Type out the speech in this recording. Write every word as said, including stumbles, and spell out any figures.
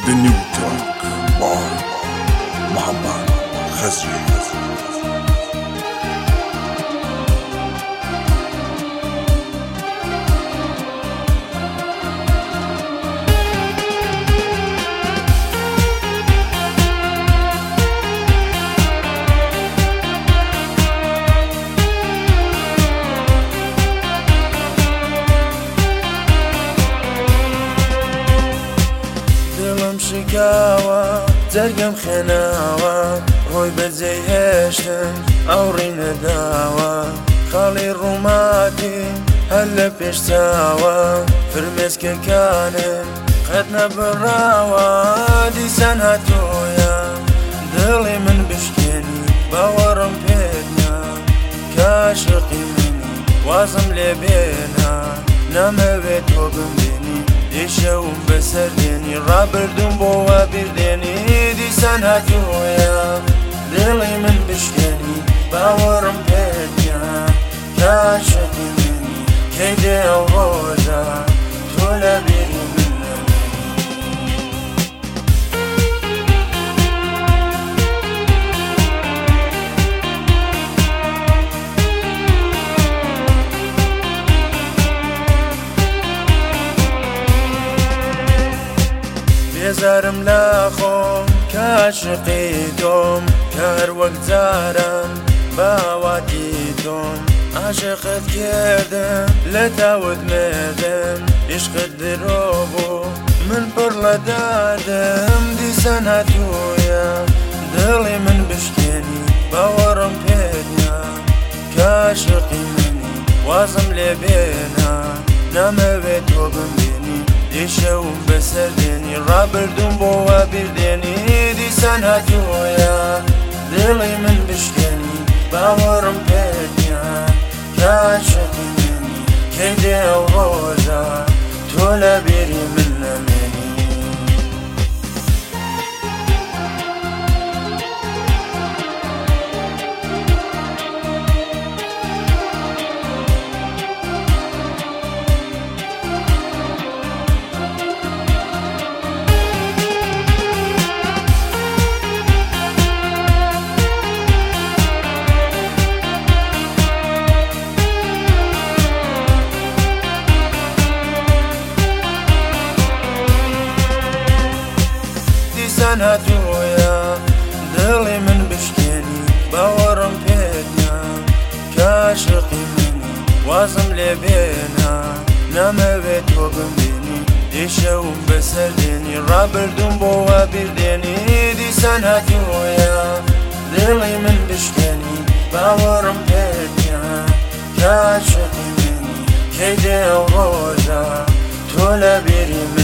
The new track by Muhammad Khazri. شکاوە جەرگەم خێناوە ڕۆی بەجێی هێشتن ئەوڕی نەداوە خاڵی ڕووماتی هەر لە پێش چاوە فرمێسکەکانم قەت نەبڕاوە دیسان هاتۆیە دڵی من بشکێنی باوەڕم پێدنا کاشقی منی وازم لێ بێنا نامەوێت تۆ بمبێنی دیشەوم بەسەر دێنی ڕابردوم بۆوە بیردێنی دیسان هاتوویە دڵی من بشکێنی باوەڕم پێدنا کاشقی منی کەی دێ ئەو ڕۆژە تۆ لە بیری من بێزارم لە خۆم کاشقی تۆم کار وەک جارم باواتی تۆم عاشقت کردم لە تاوت مێردم عشقت درۆ بوو من پڕ لە دادم دیسان هاتوویە دڵی من بشکێنی باوەڕم پێدنا کاشقی منی وازم لێ بێنا نامەوێت تۆ بمبێنی دیشەوم بەسەر دێنی ڕابردوم بۆوە بیردێنی دیسان هاتوویە دڵی من بشکێنی باوەڕم پێدنا کاشقی منی کەی دێ ئەو ڕۆژە تۆ لە بیری من نەمێنی دیسان هاتوویە دڵی من بشکێنی باوەڕم پێدنا کاشقی منی وازم لێ بێنا نامەوێت تۆ بمبێنی دیشەوم بەسەر دێنی ڕابردوم بۆوە بیردێنی دیسان هاتوویە دڵی من بشکێنی باوەڕم پێدنا کاشقی منی کەی دێ ئەو ڕۆژە تۆ لە بیری من